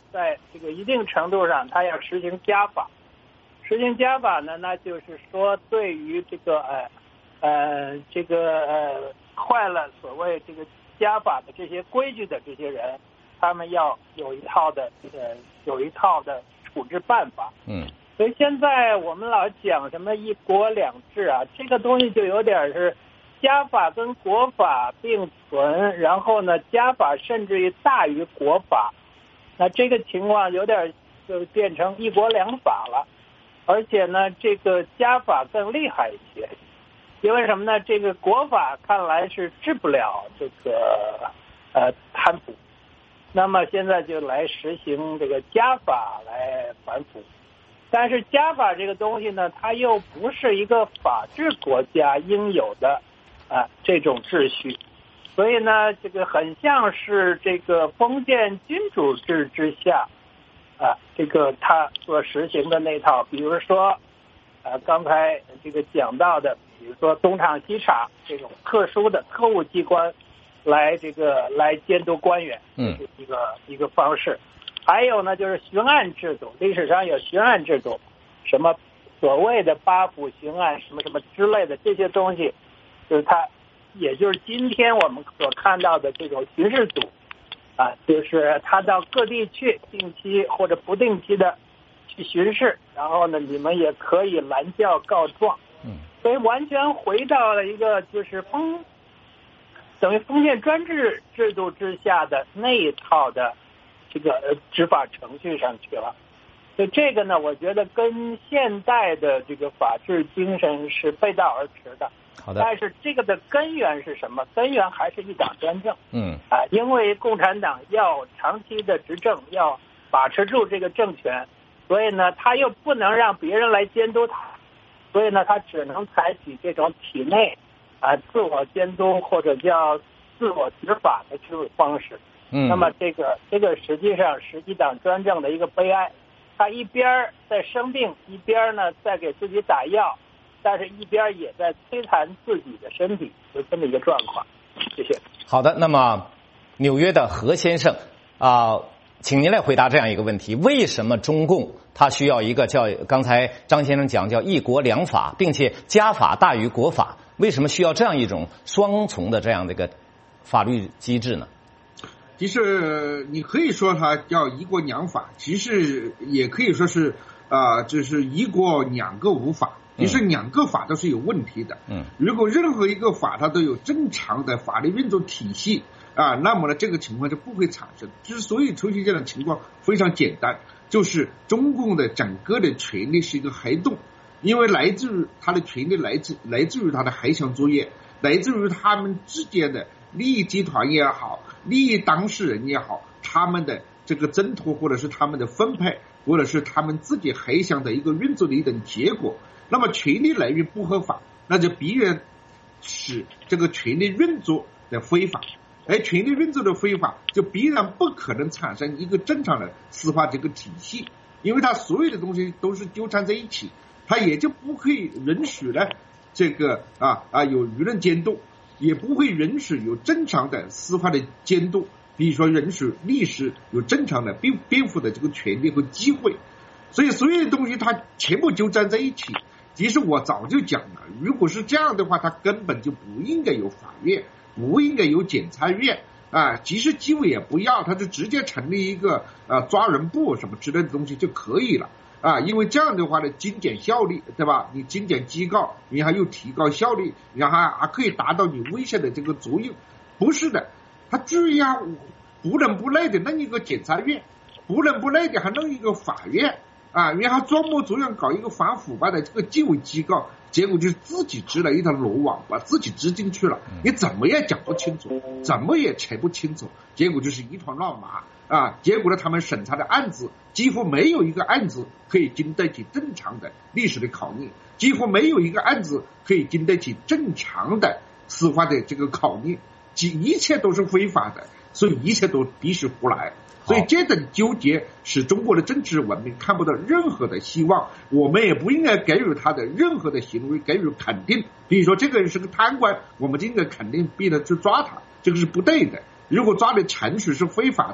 在这个一定程度上，它要实行家法。实行家法呢，那就是说，对于这个呃呃这个呃坏了所谓这个家法的这些规矩的这些人，他们要有一套的呃有一套的处置办法。 嗯。 所以现在我们老讲什么一国两制啊，这个东西就有点是家法跟国法并存，然后呢，家法甚至于大于国法，那这个情况有点就变成一国两法了。而且呢，这个家法更厉害一些，因为什么呢？这个国法看来是治不了这个呃贪腐，那么现在就来实行这个家法来反腐。但是家法这个东西呢，它又不是一个法治国家应有的啊这种秩序，所以呢，这个很像是这个封建君主制之下。啊，这个他所实行的那套，比如说，呃，刚才这个讲到的，比如说东厂西厂这种特殊的特务机关，来这个来监督官员， 嗯， 一个一个方式。还有呢，就是巡案制度，历史上有巡案制度，什么所谓的八府巡案，什么什么之类的这些东西，就是它，也就是今天我们所看到的这种巡视组。啊，就是他到各地去，定期或者不定期的去巡视，然后呢，你们也可以拦轿告状。 嗯， 所以完全回到了一个就是封，等于封建专制制度之下的那一套的这个执法程序上去了。所以这个呢，我觉得跟现代的这个法治精神是背道而驰的。 好的， 但是这个的根源是什么？根源还是一党专政。 嗯啊，因为共产党要长期的执政，要把持住这个政权，所以呢，他又不能让别人来监督他，所以呢，他只能采取这种体内啊自我监督或者叫自我执法的这种方式。 嗯， 那么这个这个实际上是一党专政的一个悲哀，他一边在生病，一边呢在给自己打药。但是一边也在摧残自己的身体，就这么一个状况。谢谢。 好的，那么纽约的何先生啊、呃，请您来回答这样一个问题：为什么中共它需要一个叫刚才张先生讲叫一国两法，并且家法大于国法？为什么需要这样一种双重的这样的一个法律机制呢？ 其实你可以说它叫一国两法，其实也可以说是啊、呃，就是一国两个无法。其实两个法都是有问题的。 嗯， 如果任何一个法它都有正常的法律运作体系啊，那么呢这个情况就不会产生。之所以出现这种情况非常简单，就是中共的整个的权力是一个黑洞，因为来自于他的权力来自来自于他的黑箱作业，来自于他们之间的利益集团也好，利益当事人也好，他们的这个挣脱或者是他们的分配，或者是他们自己黑箱的一个运作的一种结果。那么权力来源不合法，那就必然使这个权力运作的非法，而权力运作的非法就必然不可能产生一个正常的司法这个体系，因为它所有的东西都是纠缠在一起，它也就不可以允许呢这个啊啊有舆论监督，也不会允许有正常的司法的监督，比如说允许律师有正常的辩辩护的这个权利和机会，所以所有的东西它全部纠缠在一起。其实我早就讲了，如果是这样的话，它根本就不应该有法院，不应该有检察院啊，即使纪委也不要，他就直接成立一个呃抓人部什么之类的东西就可以了啊，因为这样的话呢，精简效率，对吧？你精简机构，然后又提高效率，然后还可以达到你威慑的这个作用。不是的，他至于啊，不伦不类的弄一个检察院，不伦不类的还弄一个法院。啊，然后装模作样搞一个反腐败的这个纪委机构，结果就是自己织了一条罗网，把自己织进去了，你怎么也讲不清楚，怎么也扯不清楚，结果就是一团乱麻啊！结果呢，他们审查的案子几乎没有一个案子可以经得起正常的历史的考验，几乎没有一个案子可以经得起正常的司法的这个考验，一切都是非法的，所以一切都必须胡来。所以这种纠结使中国的政治文明看不到任何的希望，我们也不应该给予他的任何的行为给予肯定。比如说这个人是个贪官，我们就应该肯定逼着去抓他，这个是不对的。如果抓的程序是非法的，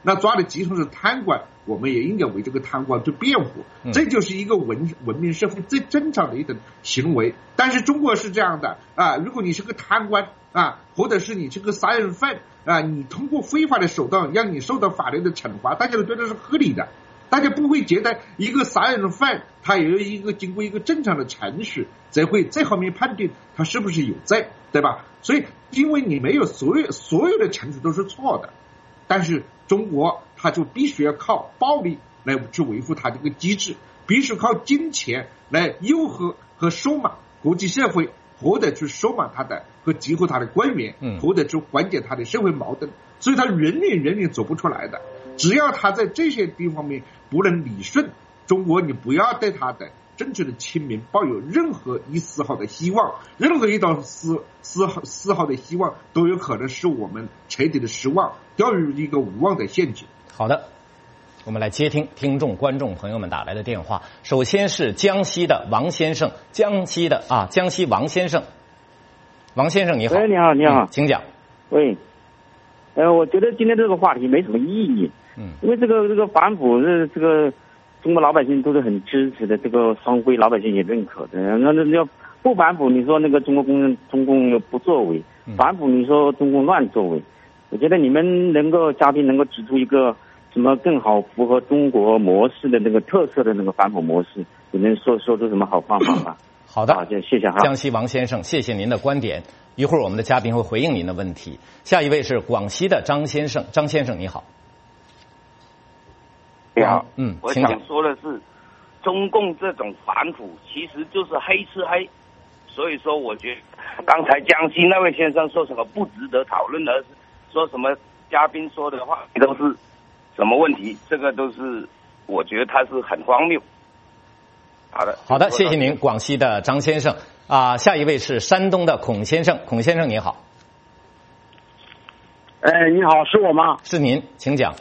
那抓的集团是贪官，我们也应该为这个贪官去辩护，这就是一个文文明社会最正常的一种行为。但是中国是这样的啊，如果你是个贪官啊，或者是你是个杀人犯啊，你通过非法的手段让你受到法律的惩罚，大家都觉得是合理的。大家不会觉得一个杀人犯他有一个经过一个正常的程序才会在后面判定他是不是有罪，对吧？所以因为你没有所有所有的程序都是错的，但是中国他就必须要靠暴力来去维护他这个机制，必须靠金钱来诱惑和收买国际社会，或者去收买他的和激活他的官员，或者去缓解他的社会矛盾，所以他人脸人脸走不出来的。只要他在这些地方面不能理顺，中国你不要对他的政治的清明抱有任何一丝毫的希望，任何一道丝丝毫丝毫的希望都有可能使我们彻底的失望，掉入一个无望的陷阱。 好的，我们来接听听众观众朋友们打来的电话。首先是江西的王先生，江西的啊，江西王先生，王先生你好。 喂，你好，你好， 嗯、请讲。 喂，呃，我觉得今天这个话题没什么意义。嗯，因为这个这个反腐是这个中国老百姓都是很支持的，这个商规老百姓也认可的。那那要不反腐，你说那个中国公中共又不作为；反腐，你说中共乱作为。我觉得你们能够嘉宾能够指出一个什么更好符合中国模式的那个特色的那个反腐模式，你能说说出什么好方法吗？ 好的， 好，就谢谢哈。 江西王先生，谢谢您的观点。一会儿我们的嘉宾会回应您的问题。下一位是广西的张先生，张先生你好。 你好， 嗯， 我想说的是，中共这种反腐其实就是黑吃黑，所以说我觉得刚才江西那位先生说什么不值得讨论的，说什么嘉宾说的话都是什么问题，这个都是我觉得他是很荒谬。好的， 好的，谢谢您，广西的张先生啊。下一位是山东的孔先生，孔先生你好。 哎，你好，是我吗？ 是您，请讲。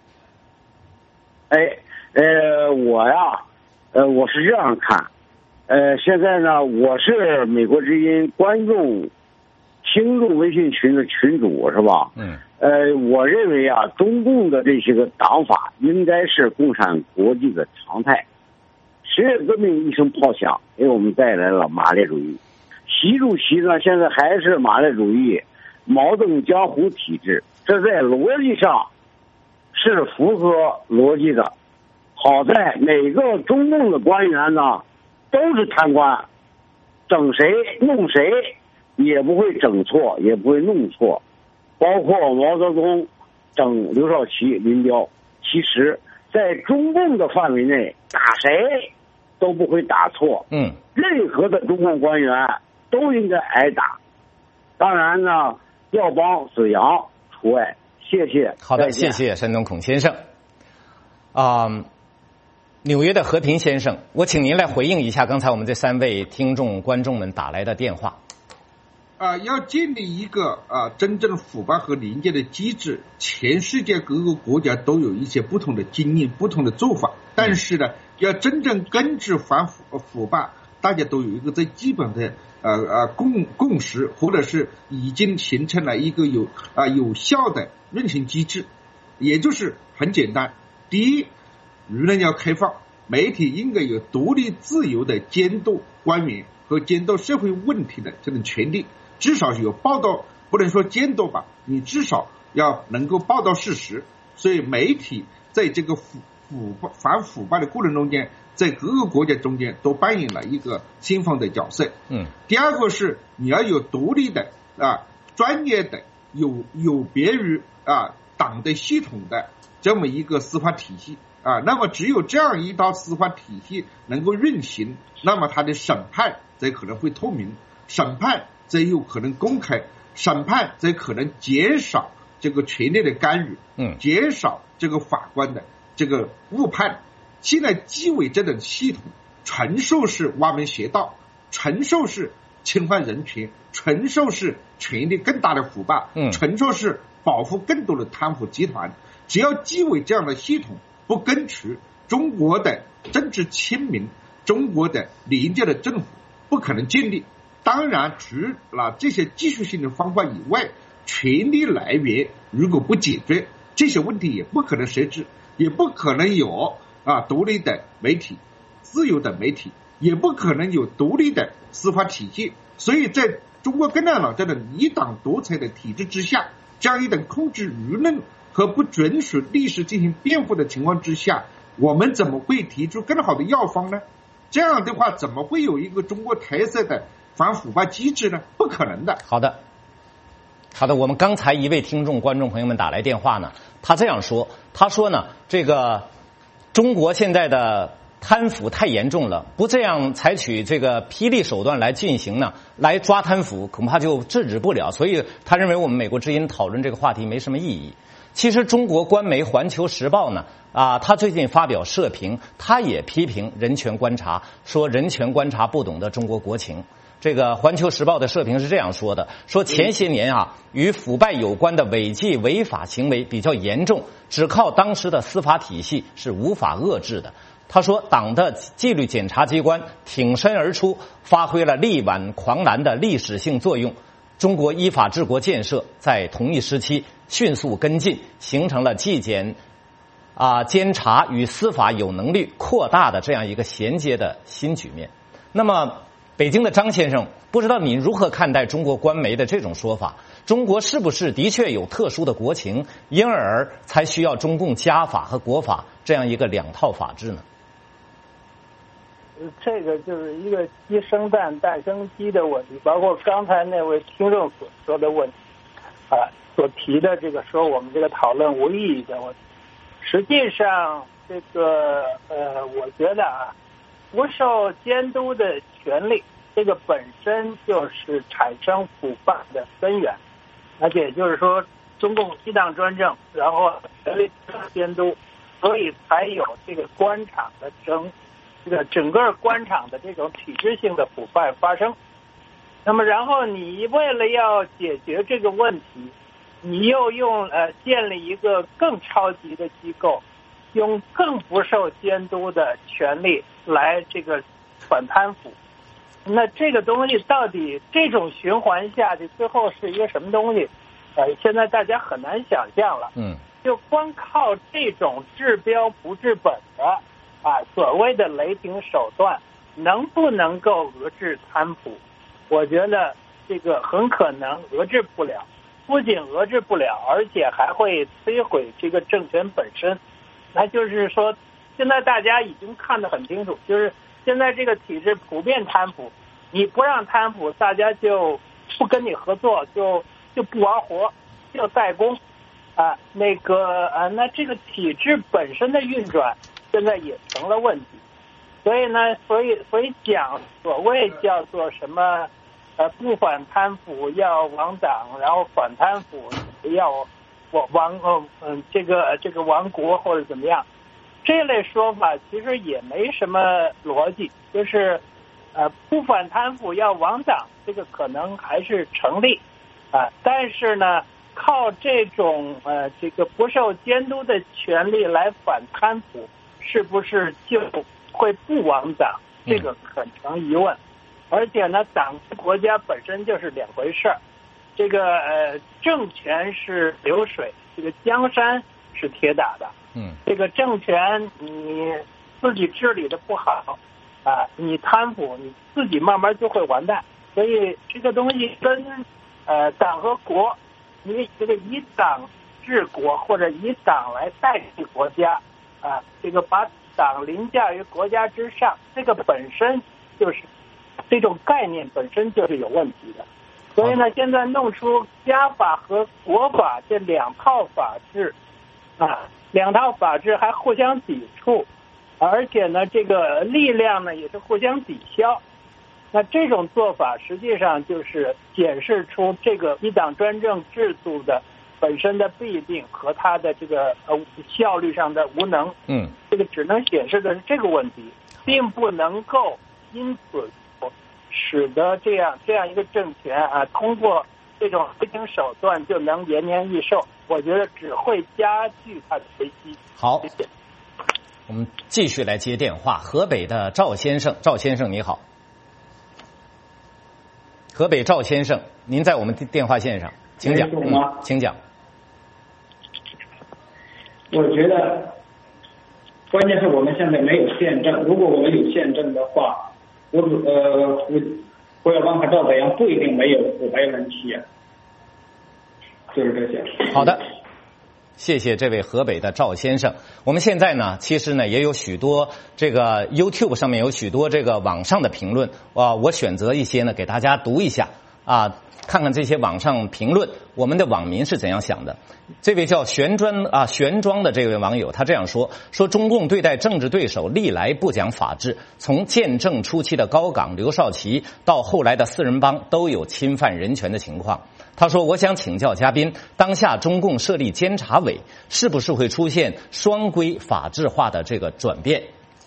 哎，呃，我呀，呃，我是这样看，呃，现在呢，我是美国之音观众听众微信群的群主，是吧？嗯。呃，我认为啊，中共的这些个党法应该是共产国际的常态。十月革命一声炮响，给我们带来了马列主义。习主席呢，现在还是马列主义、毛邓江湖体制，这在逻辑上是符合逻辑的。好在每个中共的官员呢都是贪官，整谁弄谁也不会整错，也不会弄错。包括毛泽东整刘少奇、林彪，其实在中共的范围内打谁都不会打错。嗯，任何的中共官员都应该挨打。当然呢，耀邦、子阳除外。谢谢。 好的，谢谢山东孔先生。啊、呃，纽约的和平先生，我请您来回应一下刚才我们这三位听众观众们打来的电话。 啊、呃，要建立一个啊、呃、真正腐败和廉洁的机制，全世界各个国家都有一些不同的经验、不同的做法。但是呢，要真正根治反腐腐败，大家都有一个最基本的呃呃共共识，或者是已经形成了一个有啊、呃、有效的运行机制，也就是很简单。第一，舆论要开放，媒体应该有独立自由的监督官员和监督社会问题的这种权利。至少有报道，不能说监督吧，你至少要能够报道事实。所以媒体在这个腐腐反腐败的过程中间，在各个国家中间都扮演了一个先锋的角色。嗯。第二个是你要有独立的啊、专业的、有有别于啊党的系统的这么一个司法体系啊。那么只有这样一套司法体系能够运行，那么它的审判才可能会透明，审判才有可能公开，审判才可能减少这个权力的干预，嗯，减少这个法官的这个误判。现在纪委这种系统，纯属是歪门邪道，纯属是侵犯人权，纯属是权力更大的腐败，嗯，纯属是保护更多的贪腐集团。只要纪委这样的系统不根除，中国的政治清明，中国的廉洁的政府不可能建立。当然，除了这些技术性的方法以外，权力来源如果不解决， 这些问题也不可能设置，也不可能有啊独立的媒体、自由的媒体，也不可能有独立的司法体系。所以在中国共产党这种一党独裁的体制之下，这样一种控制舆论和不准许历史进行辩护的情况之下，我们怎么会提出更好的药方呢？这样的话，怎么会有一个中国特色的反腐败机制呢？不可能的。 好的，好的。我们刚才一位听众、观众朋友们打来电话呢，他这样说，他说呢，这个中国现在的贪腐太严重了，不这样采取这个霹雳手段来进行呢，来抓贪腐，恐怕就制止不了。所以他认为我们美国之音讨论这个话题没什么意义。其实中国官媒《环球时报》呢，啊，他最近发表社评，他也批评人权观察，说人权观察不懂得中国国情。这个《环球时报》的社评是这样说的：说前些年啊，与腐败有关的违纪违法行为比较严重，只靠当时的司法体系是无法遏制的。他说，党的纪律检察机关挺身而出，发挥了力挽狂澜的历史性作用。中国依法治国建设在同一时期迅速跟进，形成了纪检啊监察与司法有能力扩大的这样一个衔接的新局面。那么北京的张先生，不知道您如何看待中国官媒的这种说法？中国是不是的确有特殊的国情，因而才需要中共家法和国法这样一个两套法制呢？ 这个就是一个鸡生蛋，蛋生鸡的问题，包括刚才那位听众所说的问题，啊，所提的这个说我们这个讨论无意义的问题。实际上，这个呃，我觉得啊，不受监督的权利，这个本身就是产生腐败的根源，而且就是说，中共一党专政，然后权力监督，所以才有这个官场的争。这个整个官场的这种体制性的腐败发生，那么然后你为了要解决这个问题，你又用呃建立一个更超级的机构，用更不受监督的权利来这个反贪腐。那这个东西到底这种循环下去，最后是一个什么东西？呃，现在大家很难想象了。 嗯， 就光靠这种治标不治本的。啊，所谓的雷霆手段能不能够遏制贪腐？我觉得这个很可能遏制不了，不仅遏制不了，而且还会摧毁这个政权本身。那就是说，现在大家已经看得很清楚，就是现在这个体制普遍贪腐，你不让贪腐，大家就不跟你合作，就就不玩活，就代工。啊，那个啊，那这个体制本身的运转现在也成了问题，所以呢，所以所以讲所谓叫做什么，呃，不反贪腐要亡党，然后反贪腐要亡亡呃嗯这个这个亡国或者怎么样，这类说法其实也没什么逻辑，就是呃不反贪腐要亡党，这个可能还是成立啊、呃，但是呢。靠这种呃这个不受监督的权利来反贪腐，是不是就会不亡党？这个很成疑问。而且呢，党和国家本身就是两回事儿。这个呃政权是流水，这个江山是铁打的。 嗯， 这个政权你自己治理的不好啊，你贪腐，你自己慢慢就会完蛋。所以这个东西跟呃党和国。因为这个以党治国或者以党来代替国家啊，这个把党凌驾于国家之上，这个本身就是这种概念本身就是有问题的。所以呢，现在弄出家法和国法这两套法制啊，两套法制还互相抵触，而且呢，这个力量呢也是互相抵消。那这种做法实际上就是显示出这个一党专政制度的本身的弊病和它的这个呃效率上的无能。 嗯， 这个只能显示的是这个问题，并不能够因此使得这样这样一个政权啊，通过这种非行手段就能延年益寿。我觉得只会加剧它的危机。 好， 谢谢。 我们继续来接电话。河北的赵先生，赵先生你好。河北赵先生，您在我们电话线上，请讲。嗯，请讲。 我觉得关键是我们现在没有宪政，如果我们有宪政的话，我呃胡胡耀邦和赵紫阳不一定没有腐败问题，就是这些。 好的。谢谢这位河北的赵先生。我们现在呢，其实呢也有许多这个 YouTube 上面有许多这个网上的评论啊，我选择一些呢给大家读一下啊，看看这些网上评论，我们的网民是怎样想的。这位叫玄专啊玄庄的这位网友，他这样说：说中共对待政治对手历来不讲法治，从建政初期的高岗、刘少奇到后来的四人帮，都有侵犯人权的情况。他说：我想请教嘉宾，当下中共设立监察委，是不是会出现双规法治化的这个转变？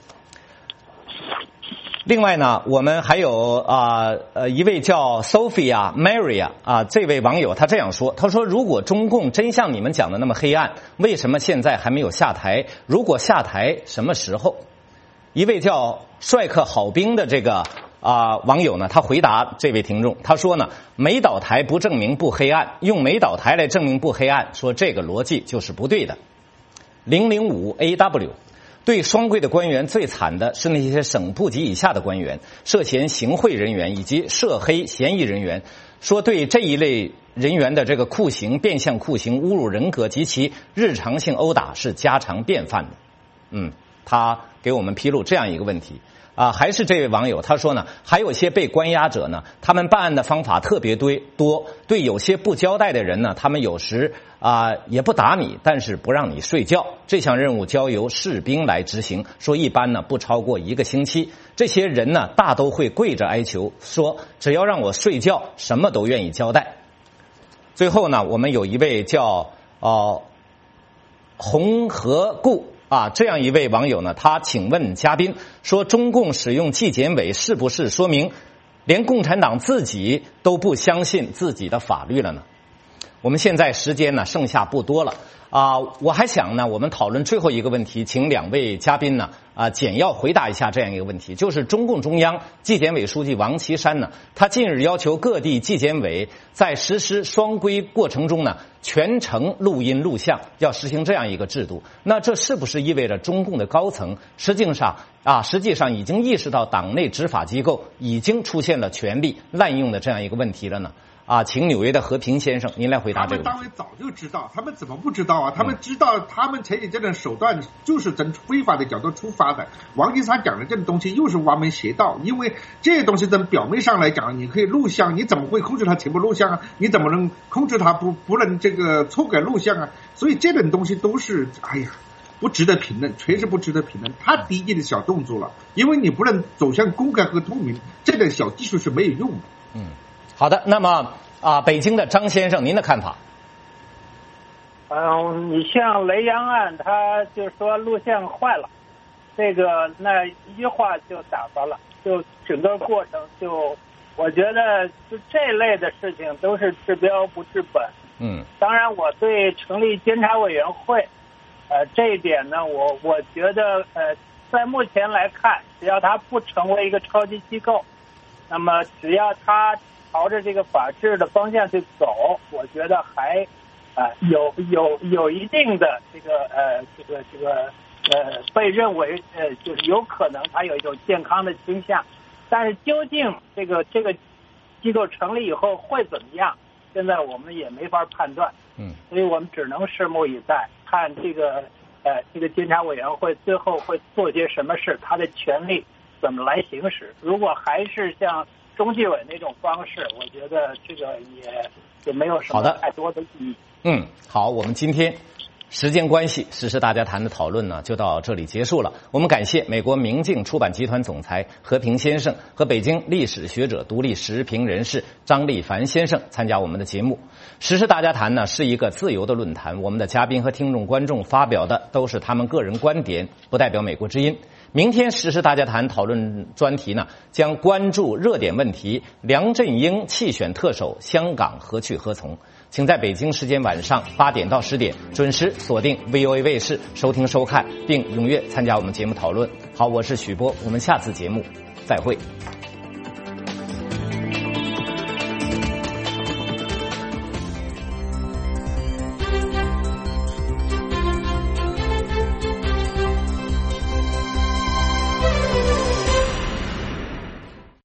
另外呢，我们还有啊呃一位叫 Sophia Maria 啊这位网友他这样说，他说如果中共真像你们讲的那么黑暗，为什么现在还没有下台？如果下台，什么时候？一位叫帅克好兵的这个啊、呃、网友呢，他回答这位听众，他说呢，没倒台不证明不黑暗，用没倒台来证明不黑暗，说这个逻辑就是不对的。零零五 A W。对双规的官员最惨的是那些省部级以下的官员，涉嫌行贿人员以及涉黑嫌疑人员。说对这一类人员的这个酷刑、变相酷刑、侮辱人格及其日常性殴打是家常便饭的。嗯，他给我们披露这样一个问题。啊，还是这位网友他说呢，还有些被关押者呢，他们办案的方法特别多，对有些不交代的人呢，他们有时啊也不打你，但是不让你睡觉。这项任务交由士兵来执行，说一般呢不超过一个星期。这些人呢大都会跪着哀求，说只要让我睡觉，什么都愿意交代。最后呢，我们有一位叫哦、呃、红河固。啊，这样一位网友呢，他请问嘉宾说，中共使用纪检委是不是说明连共产党自己都不相信自己的法律了呢？我们现在时间呢剩下不多了啊，我还想呢，我们讨论最后一个问题，请两位嘉宾呢啊简要回答一下这样一个问题，就是中共中央纪检委书记王岐山呢，他近日要求各地纪检委在实施双规过程中呢，全程录音录像，要实行这样一个制度。那这是不是意味着中共的高层实际上啊，实际上已经意识到党内执法机构已经出现了权力滥用的这样一个问题了呢？啊，请纽约的和平先生您来回答这个问题。 他们当然早就知道，他们怎么不知道啊？他们知道，他们采取这种手段就是从非法的角度出发的。王岐山讲的这种东西又是歪门邪道，因为这些东西从表面上来讲，你可以录像，你怎么会控制它全部录像啊？你怎么能控制它不不能这个错改录像啊？所以这种东西都是，哎呀，不值得评论，确实不值得评论。太低级的小动作了，因为你不能走向公开和透明，这点小技术是没有用的。 嗯。好的，那么啊，北京的张先生，您的看法？ 嗯，你像雷洋案，他就说录像坏了，这个那一句话就打发了，就整个过程就，我觉得就这类的事情都是治标不治本。 嗯， 当然我对成立监察委员会，呃，这一点呢，我我觉得呃，在目前来看，只要它不成为一个超级机构，那么只要它朝着这个法治的方向去走，我觉得还啊、呃、有有有一定的这个呃这个这个呃被认为呃就是有可能它有一种健康的倾向，但是究竟这个这个机构成立以后会怎么样，现在我们也没法判断。 嗯， 所以我们只能拭目以待，看这个呃这个监察委员会最后会做些什么事，它的权力怎么来行使。如果还是像中纪委那种方式，我觉得这个也也没有什么太多的意义。 嗯，好，我们今天时间关系，时事大家谈的讨论呢就到这里结束了。我们感谢美国明镜出版集团总裁和平先生和北京历史学者、独立时评人士张立凡先生参加我们的节目。时事大家谈呢是一个自由的论坛，我们的嘉宾和听众观众发表的都是他们个人观点，不代表美国之音。明天时事大家谈讨论专题呢，将关注热点问题：梁振英弃选特首，香港何去何从？请在北京时间晚上八点到十点准时锁定 V O A 卫视收听收看，并踊跃参加我们节目讨论。好，我是许波，我们下次节目再会。